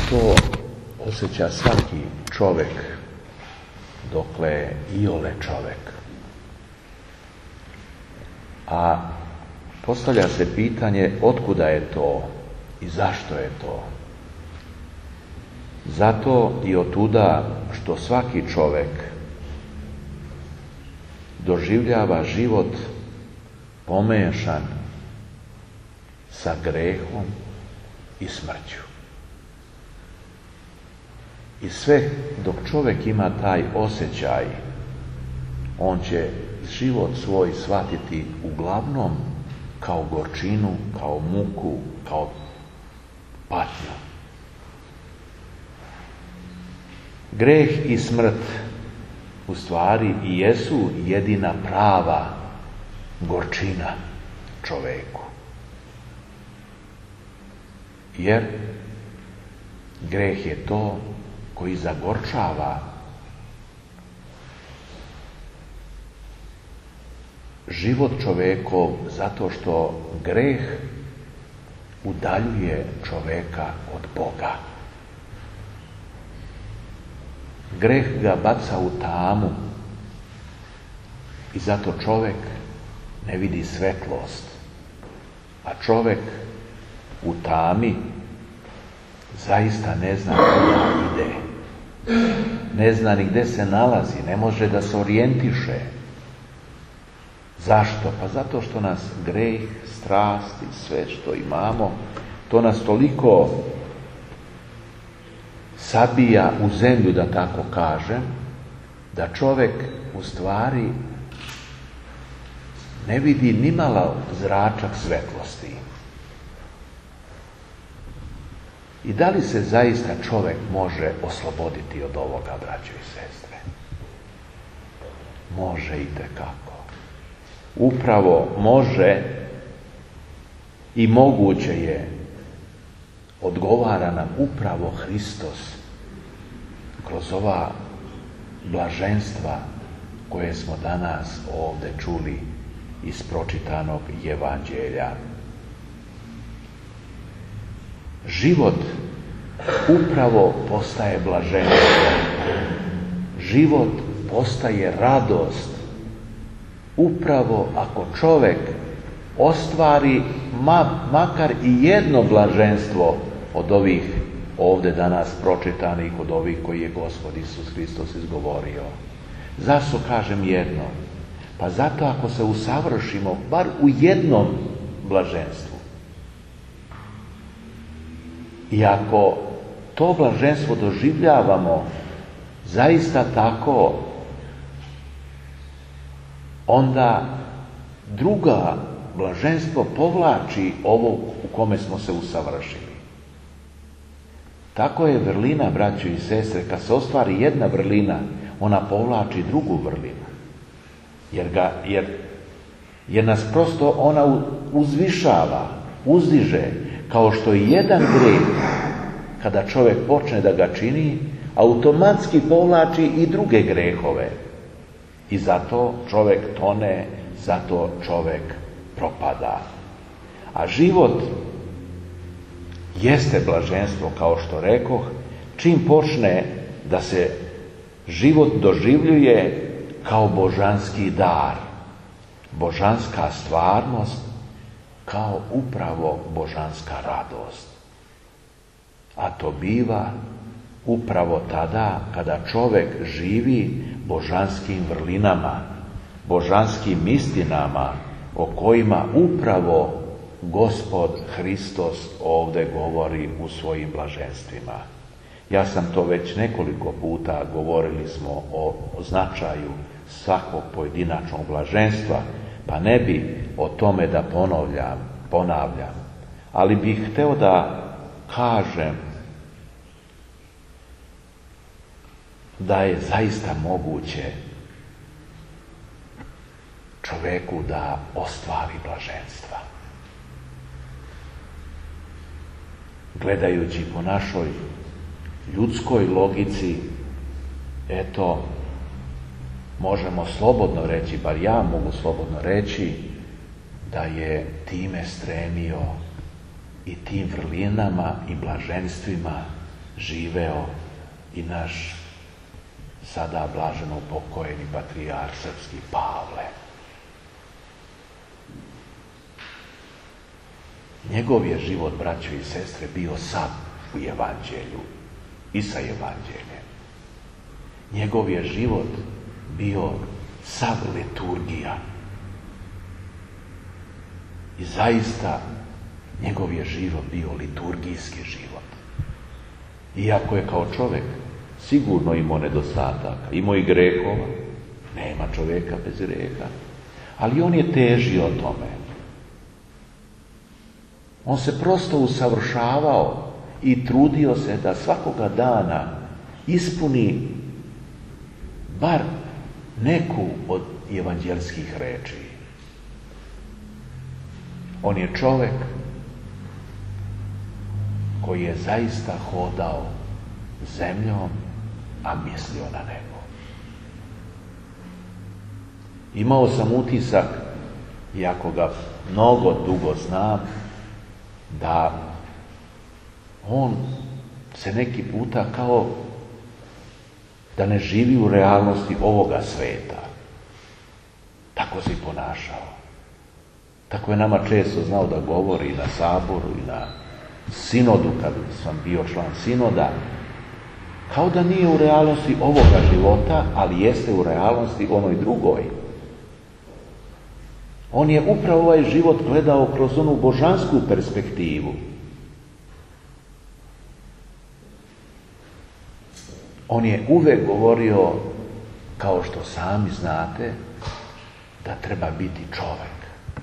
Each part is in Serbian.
to osjeća svaki čovjek dokle je iole čovjek. A postavlja se pitanje otkuda je to i zašto je to. Zato i otuda što svaki čovjek doživljava život pomešan sa grehom i smrću. I sve dok čovjek ima taj osjećaj, on će život svoj shvatiti uglavnom kao gorčinu, kao muku, kao patnju. Greh i smrt u stvari i jesu jedina prava gorčina čovjeku. Jer greh je to koji zagorčava život čovjekov, zato što greh udaljuje čovjeka od Boga. Greh ga baca u tamu i zato čovjek ne vidi svetlost. A čovjek u tami zaista ne zna kuda ide. Ne zna ni gdje se nalazi, ne može da se orijentiše. Zašto? Pa zato što nas greh, strast i sve što imamo, to nas toliko sabija u zemlju, da tako kažem, da čovjek u stvari ne vidi nimalo zračak svetlosti. I da li se zaista čovjek može osloboditi od ovoga, braćo i sestre? Može itekako. Upravo može i moguće je, odgovara nam upravo Hristos kroz ova blaženstva koje smo danas ovdje čuli iz pročitanog evanđelja. Život upravo postaje blaženstvo. Život postaje radost. Upravo ako čovjek ostvari makar i jedno blaženstvo od ovih ovdje danas pročitanih, od ovih koji je Gospod Isus Hristos izgovorio. Zašto kažem jedno? Pa zato ako se usavršimo bar u jednom blaženstvu. I ako to blaženstvo doživljavamo zaista tako, onda druga blaženstvo povlači ovo u kome smo se usavršili. Tako je vrlina, braćo i sestre, kad se ostvari jedna vrlina, ona povlači drugu vrlinu. Jer nas prosto ona uzvišava, uzdiže, kao što i jedan grijeh, kada čovjek počne da ga čini, automatski povlači i druge grehove. I zato čovjek tone, zato čovjek propada. A život jeste blaženstvo, kao što rekoh, čim počne da se život doživljuje kao božanski dar, božanska stvarnost, kao upravo božanska radost. A to biva upravo tada kada čovjek živi božanskim vrlinama, božanskim istinama o kojima upravo Gospod Hristos ovdje govori u svojim blaženstvima. Ja sam to već nekoliko puta, govorili smo o značaju svakog pojedinačnog blaženstva, pa ne bi o tome da ponavljam. Ali bih hteo da kažem da je zaista moguće čovjeku da ostvari blaženstva. Gledajući po našoj ljudskoj logici, eto, možemo slobodno reći, bar ja mogu slobodno reći, da je time stremio i tim vrlinama i blaženstvima živeo i naš sada blaženo pokojeni patrijarh srpski Pavle. Njegov je život, braćo i sestre, bio sav u evanđelju i sa evanđeljem. Njegov je život bio sav liturgija. I zaista njegov je život bio liturgijski život. Iako je kao čovjek sigurno imao nedostataka, imao i grehova, nema čovjeka bez greha, ali on je težio tome. On se prosto usavršavao i trudio se da svakoga dana ispuni bar neku od evanđelskih reči. On je čovjek koji je zaista hodao zemljom, a mislio na nebo. Imao sam utisak, iako ga mnogo dugo znam, da on se neki puta kao da ne živi u realnosti ovoga sveta. Tako se i ponašao. Tako je nama često znao da govori na saboru i na sinodu, kad sam bio član sinoda, kao da nije u realnosti ovoga života, ali jeste u realnosti onoj drugoj. On je upravo ovaj život gledao kroz onu božansku perspektivu. On je uvek govorio, kao što sami znate, da treba biti čovek.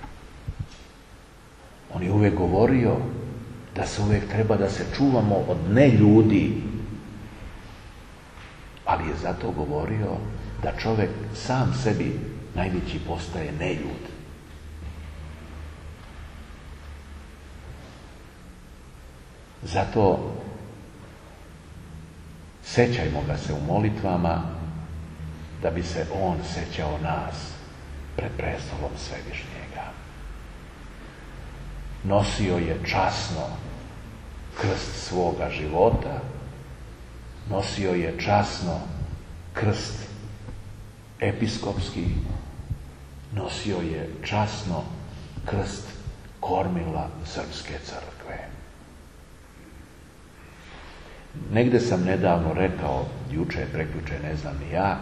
On je uvek govorio da se uvek treba da se čuvamo od neljudi, ali je zato govorio da čovek sam sebi najveći postaje neljud. Zato sećajmo ga se u molitvama da bi se on sećao nas pred prestolom Svevišnjega. Nosio je časno krst svoga života, nosio je časno krst episkopski, nosio je časno krst kormila Srpske crkve. Negde sam nedavno rekao, juče, prekjuče, ne znam ni ja,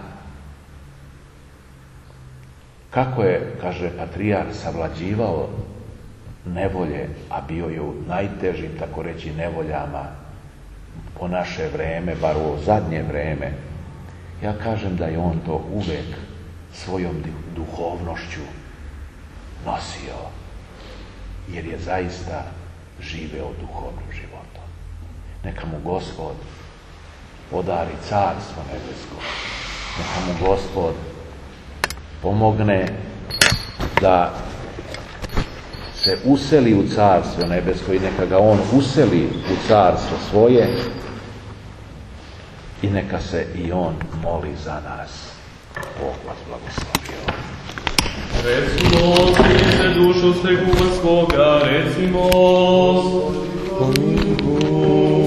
kako je, kaže, patrijarh savlađivao nevolje, a bio je u najtežim, tako reći, nevoljama po naše vreme, bar u zadnje vreme. Ja kažem da je on to uvek svojom duhovnošću nosio, jer je zaista živeo duhovnim životom. Neka mu Gospod podari carstvo nebesko. Neka mu Gospod pomogne da se useli u carstvo nebesko i neka ga on useli u carstvo svoje i neka se i on moli za nas. Bog vas blagoslovio. Recimo, Hriste, dušu steguva svoga, recimo,